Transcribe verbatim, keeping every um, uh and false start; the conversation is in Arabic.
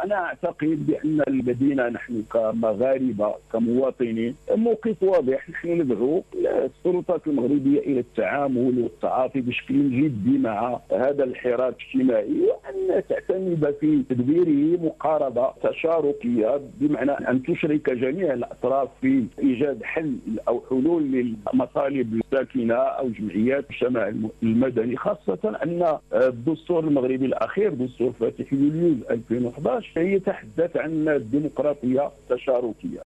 أنا أعتقد بأن لدينا نحن كمغاربة كمواطنين موقف واضح. نحن ندعو السلطات المغربية إلى التعامل والتعاطي بشكل جدي مع هذا الحراك الاجتماعي، وأن تعتمد في تدبيره مقاربة تشاركية، بمعنى أن تشرك جميع الأطراف في إيجاد حل أو حلول للمطالب الساكنة أو جمعيات المجتمع المدني، خاصة أن الدستور المغربي الأخير دستور فاتح يوليو ألفين وأحد عشر يتحدث عن الديمقراطية التشاركية.